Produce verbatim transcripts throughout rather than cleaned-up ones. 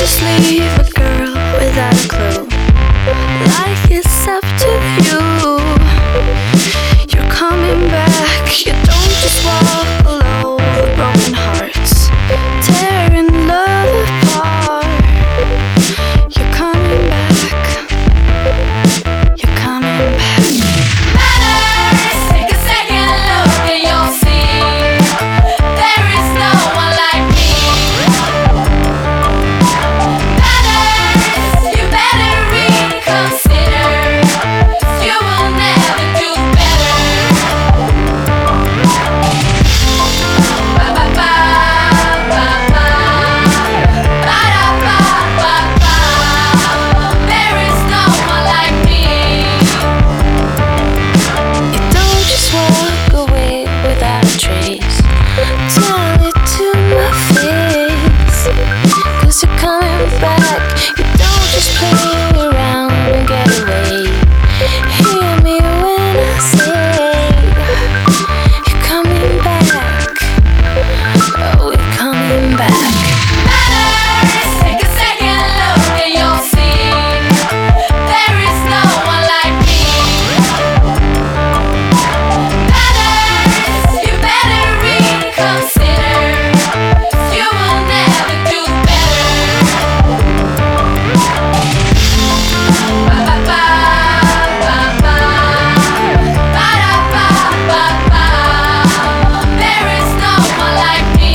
just leave a girl without a clue, like it's up to you. You're coming back, you don't just walk alone with broken hearts, tearing love apart. You're coming back, you're coming back. Matters, take a second look and you'll see there is no one like me. Matters, you better reconsider, 'cause you will never do better. Ba ba ba ba ba, ba da ba ba ba. There is no one like me. You don't just walk away without a trace. Tell it to my face, 'cause you're coming back. You don't just play around and get away. Hear me when I say you're coming back. Oh, you're coming back. Matters, take a second look and you'll see there is no one like me. Matters, you better reconsider, 'cause you will never do better. Ba ba ba ba ba, ba da ba ba ba. There is no one like me.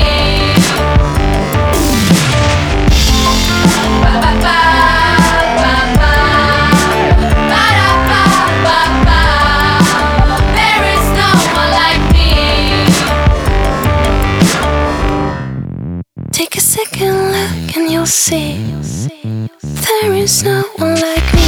Ba ba ba ba ba, ba da ba ba ba. There is no one like me. Take a second look and you'll see there is no one like me.